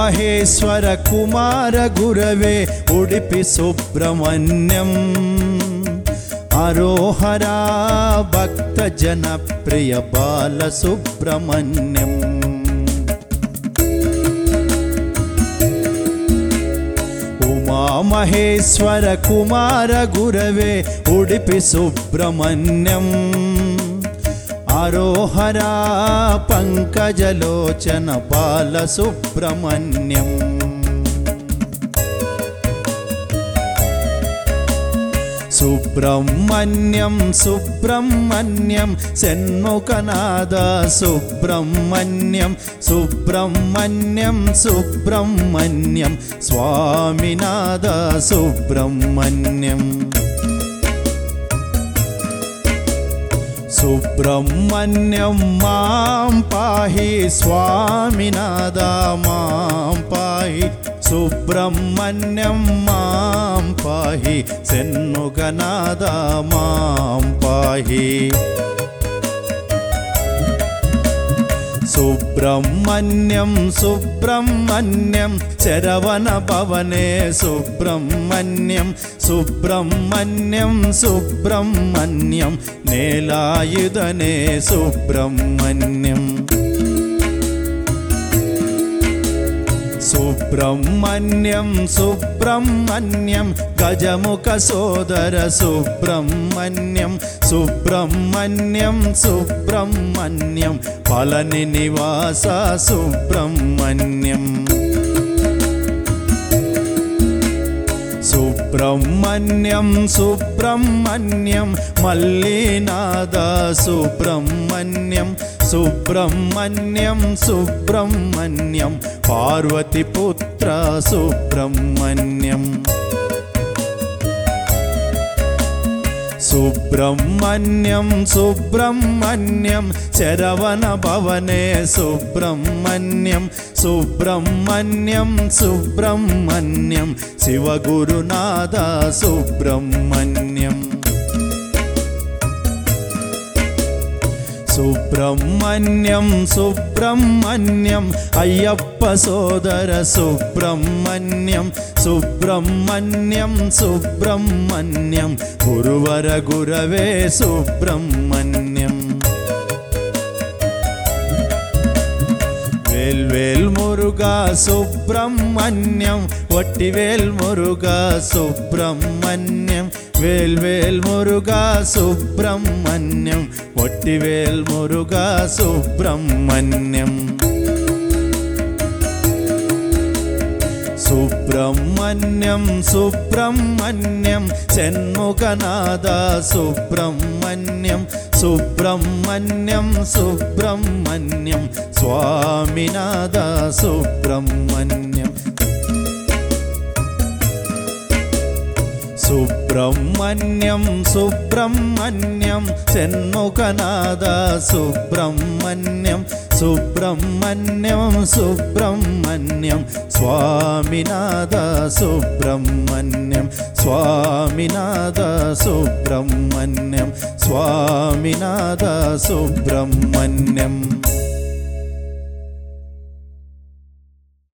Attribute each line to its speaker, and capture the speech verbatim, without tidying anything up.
Speaker 1: మహేశ్వర కుమార గురవే ఉడిపి సుబ్రహ్మణ్యం అరోహరా భక్త జన ప్రియ బాల సుబ్రహ్మణ్యం ఉమా మహేశ్వర కుమార గురవే ఉడిపి సుబ్రహ్మణ్యం అరోహరా పంకజలోచన బాల సుబ్రహ్మణ్యం సుబ్రహ్మణ్యం సుబ్రహ్మణ్యం షణ్ముఖనాద సుబ్రహ్మణ్యం సుబ్రహ్మణ్యం సుబ్రహ్మణ్యం స్వామినాథ సుబ్రహ్మణ్యం సుబ్రహ్మణ్యం మాం పాహి స్వామినాథ మాం పాహి సుబ్రహ్మణ్యం మాం పాహి షణ్ముఖనాథ మాం పాహి సుబ్రహ్మణ్యం సుబ్రహ్మణ్యం శరవణ భవనే సుబ్రహ్మణ్యం సుబ్రహ్మణ్యం సుబ్రహ్మణ్యం నేలాయుధనే సుబ్రహ్మణ్యం సుబ్రహ్మణ్యం సుబ్రహ్మణ్యం గజముఖ సోదర సుబ్రహ్మణ్యం సుబ్రహ్మణ్యం సుబ్రహ్మణ్యం పళని నివాస సుబ్రహ్మణ్యం సుబ్రహ్మణ్యం సుబ్రహ్మణ్యం మల్లీనాథ సుబ్రహ్మణ్యం సుబ్రహ్మణ్యం సుబ్రహ్మణ్యం పార్వతీపుత్ర సుబ్రహ్మణ్యం సుబ్రహ్మణ్యం సుబ్రహ్మణ్యం శరవణ భవనే సుబ్రహ్మణ్యం సుబ్రహ్మణ్యం సుబ్రహ్మణ్యం శివగురునాథ సుబ్రహ్మణ్యం సుబ్రహ్మణ్యం సుబ్రహ్మణ్యం అయ్యప్ప సోదర సుబ్రహ్మణ్యం సుబ్రహ్మణ్యం సుబ్రహ్మణ్యం గురువర గురవే సుబ్రహ్మణ్యం వేల్వేల్ మురుగా సుబ్రహ్మణ్యం వట్టివేల్ మురుగా సుబ్రహ్మణ్యం వేల్వేల్ మురుగా సుబ్రహ్మణ్యం వట్టివేల్ మురుగా సుబ్రహ్మణ్యం సుబ్రహ్మణ్యం సుబ్రహ్మణ్యం షణ్ముఖనాథ సుబ్రహ్మణ్యం సుబ్రహ్మణ్యం సుబ్రహ్మణ్యం స్వామినాథ సుబ్రహ్మణ్యం సుబ్రహ్మణ్యం సుబ్రహ్మణ్యం షణ్ముఖనాథ సుబ్రహ్మణ్యం సుబ్రహ్మణ్యం సుబ్రహ్మణ్యం స్వామినాథ సుబ్రహ్మణ్యం స్వామినాథ సుబ్రహ్మణ్యం స్వామినాథ సుబ్రహ్మణ్యం